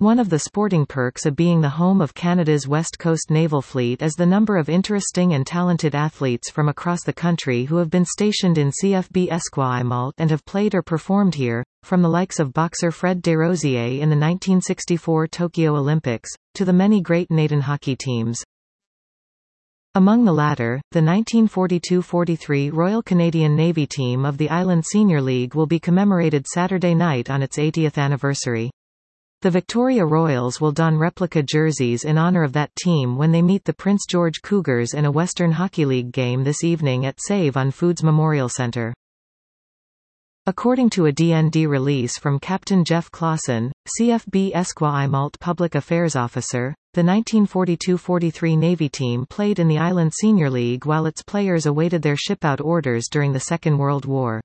One of the sporting perks of being the home of Canada's West Coast Naval Fleet is the number of interesting and talented athletes from across the country who have been stationed in CFB Esquimalt and have played or performed here, from the likes of boxer Fred Desrosiers in the 1964 Tokyo Olympics, to the many great Canadian hockey teams. Among the latter, the 1942–43 Royal Canadian Navy team of the Island Senior League will be commemorated Saturday night on its 80th anniversary. The Victoria Royals will don replica jerseys in honour of that team when they meet the Prince George Cougars in a Western Hockey League game this evening at Save-on-Foods Memorial Centre. According to a DND release from Captain Jeff Clausen, CFB Esquimalt Public Affairs Officer, the 1942–43 Navy team played in the Island Senior League while its players awaited their ship-out orders during the Second World War.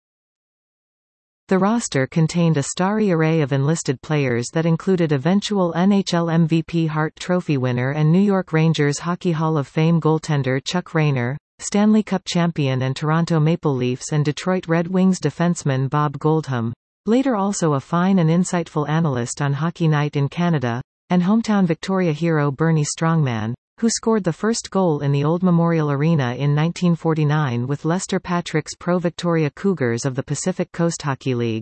The roster contained a starry array of enlisted players that included eventual NHL MVP Hart Trophy winner and New York Rangers Hockey Hall of Fame goaltender Chuck Rayner, Stanley Cup champion and Toronto Maple Leafs and Detroit Red Wings defenseman Bob Goldham, later also a fine and insightful analyst on Hockey Night in Canada, and hometown Victoria hero Bernie Strongman, who scored the first goal in the Old Memorial Arena in 1949 with Lester Patrick's Pro-Victoria Cougars of the Pacific Coast Hockey League.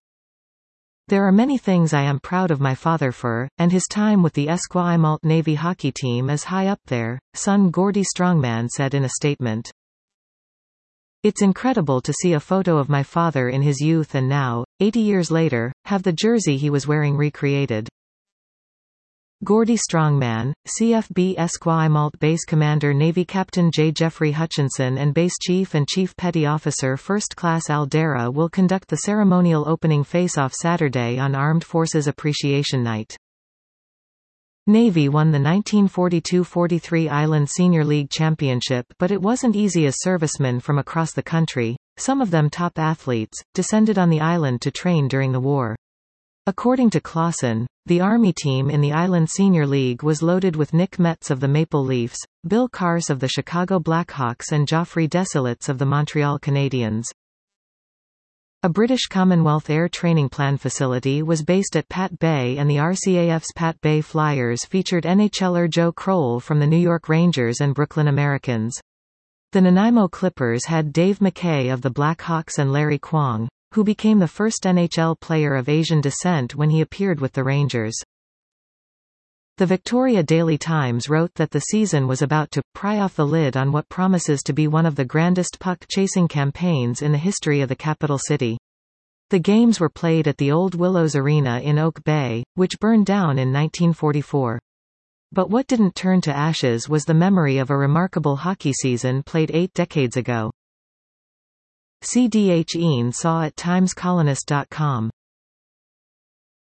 There are many things I am proud of my father for, and his time with the Esquimalt Navy hockey team is high up there, son Gordie Strongman said in a statement. It's incredible to see a photo of my father in his youth and now, 80 years later, have the jersey he was wearing recreated. Gordie Strongman, CFB Esquimalt Base Commander Navy Captain J. Jeffrey Hutchinson and Base Chief and Chief Petty Officer First Class Al Dara will conduct the ceremonial opening face-off Saturday on Armed Forces Appreciation Night. Navy won the 1942–43 Island Senior League Championship, but it wasn't easy as servicemen from across the country, some of them top athletes, descended on the island to train during the war. According to Clausen, the Army team in the Island Senior League was loaded with Nick Metz of the Maple Leafs, Bill Carse of the Chicago Blackhawks and Geoffrey Desilets of the Montreal Canadiens. A British Commonwealth Air Training Plan facility was based at Pat Bay and the RCAF's Pat Bay Flyers featured NHLer Joe Kroll from the New York Rangers and Brooklyn Americans. The Nanaimo Clippers had Dave McKay of the Blackhawks and Larry Kwong, who became the first NHL player of Asian descent when he appeared with the Rangers. The Victoria Daily Times wrote that the season was about to pry off the lid on what promises to be one of the grandest puck-chasing campaigns in the history of the capital city. The games were played at the Old Willows Arena in Oak Bay, which burned down in 1944. But what didn't turn to ashes was the memory of a remarkable hockey season played 8 decades ago. C.D.H. Ean saw at timescolonist.com.